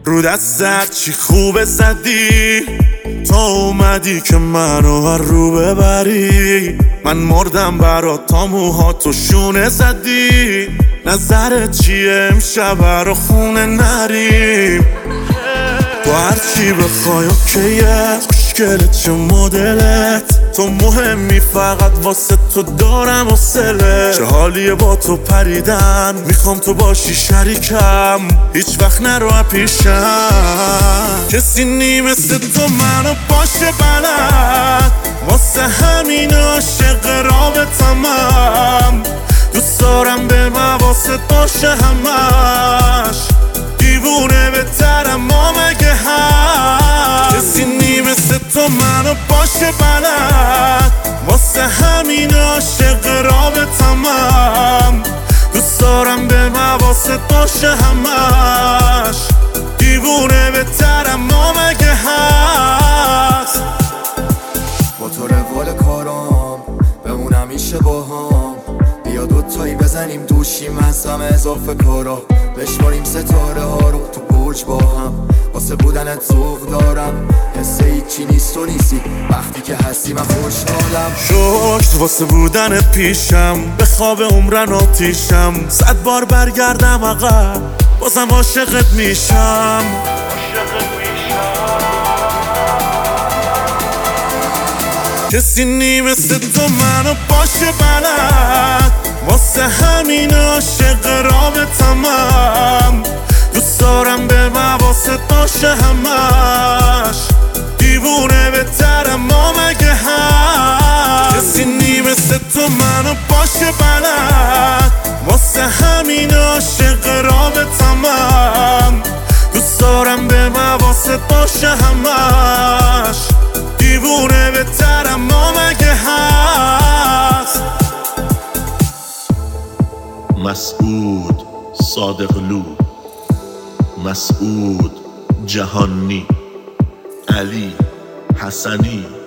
رو دستت چی خوبه زدی، تا اومدی که منو هر رو ببری. من مردم برات تا موهاتو شونه زدی. نظرت چیه امشب رو خونه نریم؟ تو هرچی بخوای اوکیه، خوشگله چه مدلت، تو مهمی فقط واسه تو دارم حوصله. چه حالیه با تو پریدن، میخوام تو باشی شریکم، هیچ وقت نرو پیشم. کسی نی مثل تو منو باشه بلد، واسه همین عاشق رابطمم. دوست دارم به مواست باشه همش، دیوونه بهترم ما مگه هست. کسی نی مثل تو منو باشه بلد، واسه همین عاشق رابطمم. دوست دارم به مواست باشه همش، دیوونه بهترم ما مگه هست. با تو روال کارام بمونم میشه با هم، بیا دوتایی بزنیم دوشیم از همه اضافه کارا، بشماریم ستاره ها رو تو برج با هم. واسه بودنت ذوق دارم، حس هیچی نیست و نیستی، وقتی که هستی من خوشحالم. شکر واسه بودنت پیشم، به خواب عمرن آتیشم. 100 بار برگردم عقب بازم عاشقت میشم. کسی نی مثل تو منو باشه بلد، واسه همین عاشق رابطمم. دوست دارم به مواست باشه همش، دیوونه بهترم ما مگه هست. کسی نی مثل تو منو باشه بلد، واسه همین عاشق رابطمم. دوست دارم به مواست باشه همش، دیوونه بهترم ما مگه هست. مسعود صادقلو، مسعود جهانی، علی حسنی.